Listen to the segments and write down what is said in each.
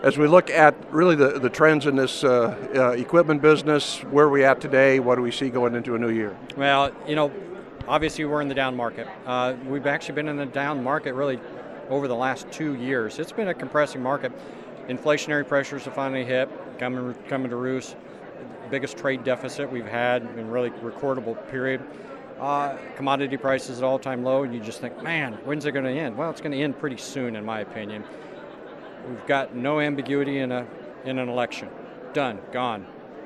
As we look at really the trends in this equipment business, where are we at today? What do we see going into a new year? Well, obviously we're in the down market. We've actually been in the down market really over the last 2 years. It's been a compressing market. Inflationary pressures have finally hit, coming to roost. Biggest trade deficit we've had in really recordable period. Commodity prices at all-time low, and you just think, man, when's it going to end? Well, it's going to end pretty soon, in my opinion. We've got no ambiguity in an election. Done, gone.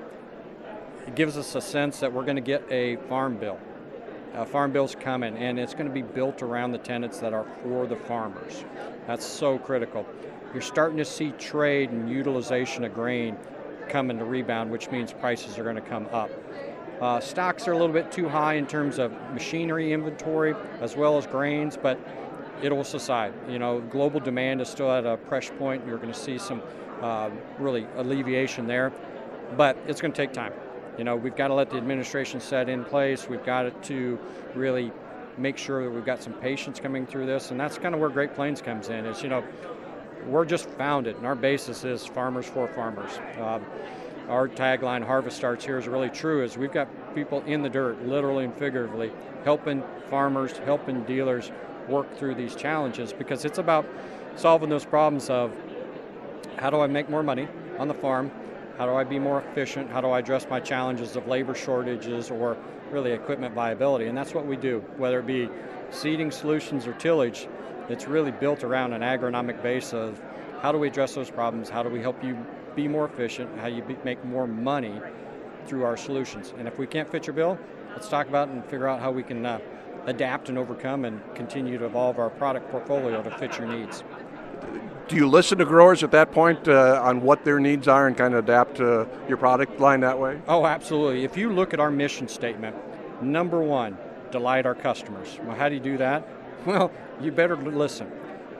It gives us a sense that we're going to get a farm bill. A farm bill's coming, and it's going to be built around the tenets that are for the farmers. That's so critical. You're starting to see trade and utilization of grain coming to rebound, which means prices are going to come up. Stocks are a little bit too high in terms of machinery inventory as well as grains, but it will subside. Global demand is still at a pressure point. You're going to see some really alleviation there, but it's going to take time. We've got to let the administration set in place. We've got to really make sure that we've got some patience coming through this, and that's kind of where Great Plains comes in. Is we're just founded, and our basis is farmers for farmers. Our tagline, "Harvest Starts Here," is really true. Is we've got people in the dirt, literally and figuratively, helping farmers, helping dealers work through these challenges, because it's about solving those problems of how do I make more money on the farm, how do I be more efficient, how do I address my challenges of labor shortages or really equipment viability, and that's what we do, whether it be seeding solutions or tillage. It's really built around an agronomic base of how do we address those problems, how do we help you be more efficient, how you make more money through our solutions. And if we can't fit your bill, let's talk about it and figure out how we can adapt and overcome and continue to evolve our product portfolio to fit your needs. Do you listen to growers at that point on what their needs are and kind of adapt your product line that way? Oh, absolutely. If you look at our mission statement, number one, delight our customers. Well, how do you do that? Well, you better listen.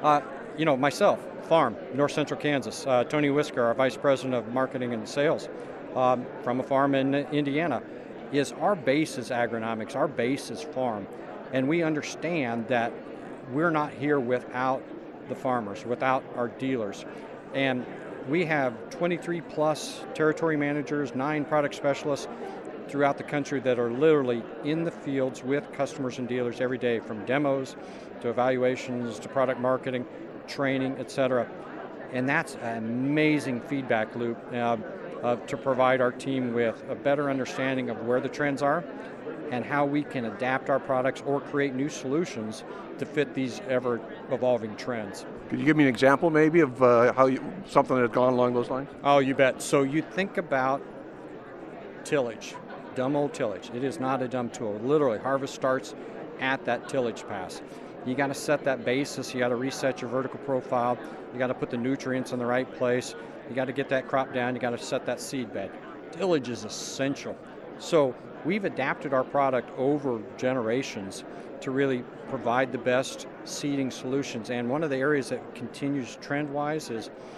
Myself, farm, North Central Kansas. Tony Whisker, our Vice President of Marketing and Sales from a farm in Indiana, our base is agronomics, our base is farm. And we understand that we're not here without the farmers, without our dealers. And we have 23 plus territory managers, 9 product specialists throughout the country that are literally in the fields with customers and dealers every day, from demos to evaluations to product marketing, training, etc. And that's an amazing feedback loop to provide our team with a better understanding of where the trends are and how we can adapt our products or create new solutions to fit these ever-evolving trends. Could you give me an example maybe of something that has gone along those lines? Oh, you bet. So you think about tillage, dumb old tillage. It is not a dumb tool. Literally, harvest starts at that tillage pass. You got to set that basis. You got to reset your vertical profile. You got to put the nutrients in the right place. You got to get that crop down. You got to set that seed bed. Tillage is essential. So we've adapted our product over generations to really provide the best seeding solutions. And one of the areas that continues trend-wise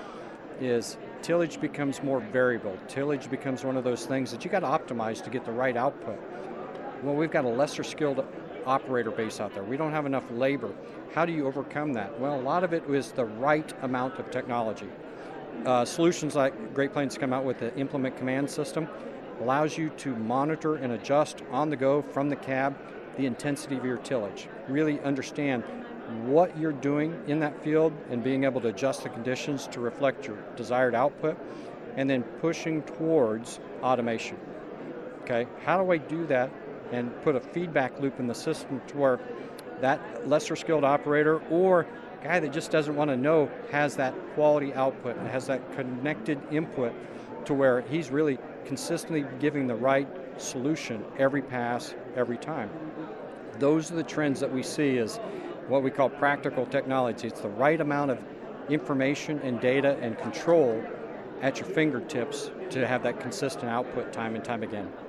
is tillage becomes more variable. Tillage becomes one of those things that you got to optimize to get the right output. Well, we've got a lesser skilled operator base out there. We don't have enough labor. How do you overcome that? Well, a lot of it is the right amount of technology. Solutions like Great Plains come out with the Implement Command System allows you to monitor and adjust on the go from the cab the intensity of your tillage. Really understand what you're doing in that field and being able to adjust the conditions to reflect your desired output, and then pushing towards automation. Okay, how do I do that and put a feedback loop in the system to where that lesser skilled operator or guy that just doesn't want to know has that quality output and has that connected input to where he's really consistently giving the right solution every pass, every time. Those are the trends that we see as what we call practical technology. It's the right amount of information and data and control at your fingertips to have that consistent output time and time again.